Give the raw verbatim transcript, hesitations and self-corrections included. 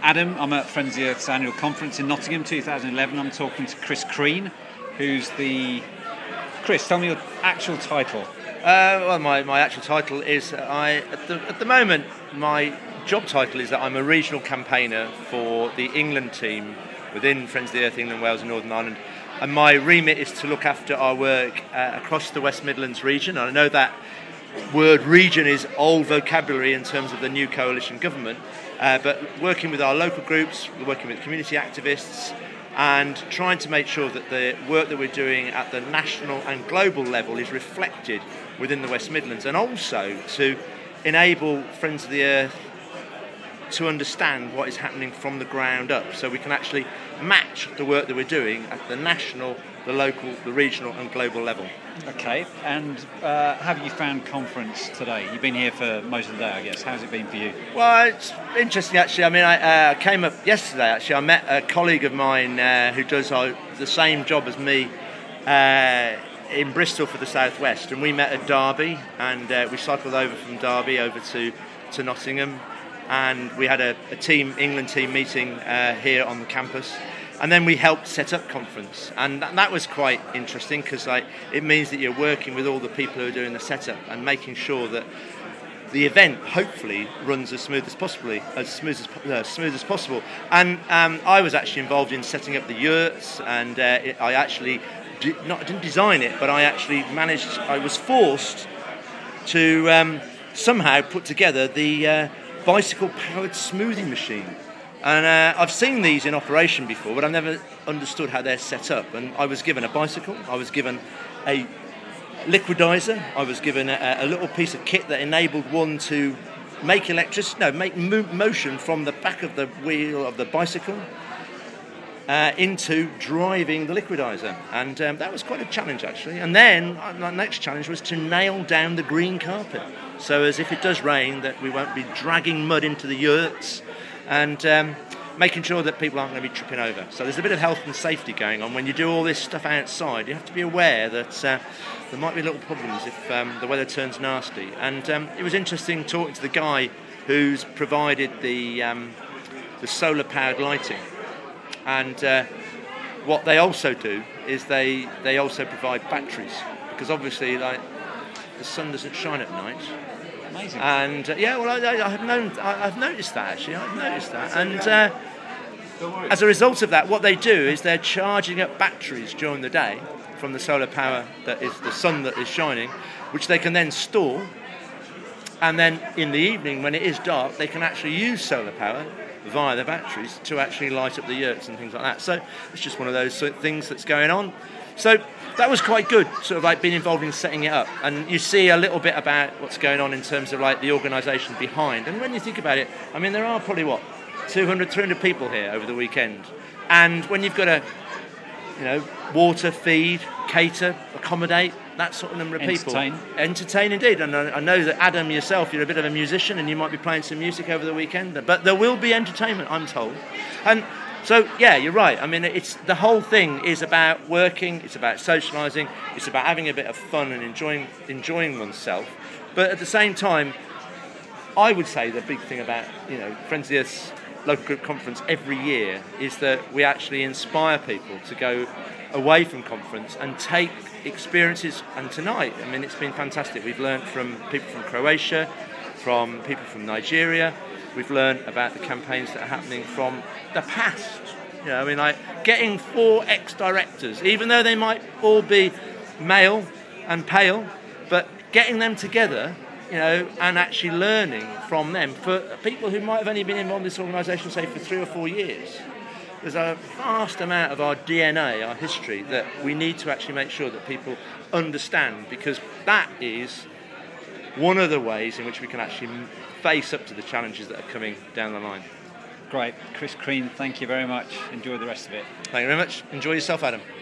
Adam. I'm at Friends of the Earth's annual conference in Nottingham two thousand eleven. I'm talking to Chris Crean, who's the... Chris, tell me your actual title. Uh, well, my, my actual title is, I at the, at the moment, my job title is that I'm a regional campaigner for the England team within Friends of the Earth, England, Wales and Northern Ireland. And my remit is to look after our work uh, across the West Midlands region. And I know that word region is old vocabulary in terms of the new coalition government, uh, but working with our local groups, we're working with community activists, and trying to make sure that the work that we're doing at the national and global level is reflected within the West Midlands, and also to enable Friends of the Earth to understand what is happening from the ground up, so we can actually match the work that we're doing at the national, the local, the regional and global level. Okay, and uh, how have you found conference today? You've been here for most of the day, I guess. How's it been for you? Well, it's interesting actually. I mean, I uh, came up yesterday actually. I met a colleague of mine uh, who does uh, the same job as me uh, in Bristol for the South West, and we met at Derby, and uh, we cycled over from Derby over to, to Nottingham, and we had a, a team, England team meeting uh, here on the campus. And then we helped set up conference, and that, that was quite interesting because like, it means that you're working with all the people who are doing the setup and making sure that the event hopefully runs as smooth as possibly, as smooth as, uh, smooth as possible. And um, I was actually involved in setting up the yurts, and uh, it, I actually did not didn't design it, but I actually managed. I was forced to um, somehow put together the uh, bicycle-powered smoothie machine. And uh, I've seen these in operation before, but I've never understood how they're set up. And I was given a bicycle, I was given a liquidizer, I was given a, a little piece of kit that enabled one to make electricity, no, make mo- motion from the back of the wheel of the bicycle uh, into driving the liquidizer. And um, that was quite a challenge, actually. And then uh, my next challenge was to nail down the green carpet, so as if it does rain, that we won't be dragging mud into the yurts, and um, making sure that people aren't going to be tripping over. So there's a bit of health and safety going on. When you do all this stuff outside, you have to be aware that uh, there might be little problems if um, the weather turns nasty. And um, it was interesting talking to the guy who's provided the, um, the solar-powered lighting. And uh, what they also do is they, they also provide batteries, because obviously like the sun doesn't shine at night. Amazing. And uh, yeah, well, I, I have known, I, I've noticed that actually. I've noticed that, and uh, as a result of that, what they do is they're charging up batteries during the day from the solar power that is the sun that is shining, which they can then store, and then in the evening when it is dark, they can actually use solar power via the batteries to actually light up the yurts and things like that. So it's just one of those sort of things that's going on. So that was quite good, sort of like being involved in setting it up. And you see a little bit about what's going on in terms of like the organisation behind. And when you think about it, I mean, there are probably, what, two hundred, three hundred people here over the weekend. And when you've got to, you know, water, feed, cater, accommodate, that sort of number of people. Entertain. Entertain, indeed. And I know that Adam, yourself, you're a bit of a musician and you might be playing some music over the weekend. But there will be entertainment, I'm told. And so, yeah, you're right. I mean, it's the whole thing is about working, it's about socialising, it's about having a bit of fun and enjoying enjoying oneself. But at the same time, I would say the big thing about, you know, Friends of the Earth's local group conference every year is that we actually inspire people to go away from conference and take experiences. And tonight, I mean, it's been fantastic. We've learned from people from Croatia, from people from Nigeria. We've learned about the campaigns that are happening from the past. You know, I mean, like getting four ex-directors, even though they might all be male and pale, but getting them together, you know, and actually learning from them. For people who might have only been involved in this organisation, say, for three or four years, there's a vast amount of our D N A, our history, that we need to actually make sure that people understand, because that is one of the ways in which we can actually face up to the challenges that are coming down the line. Great. Chris Crean, thank you very much. Enjoy the rest of it. Thank you very much. Enjoy yourself, Adam.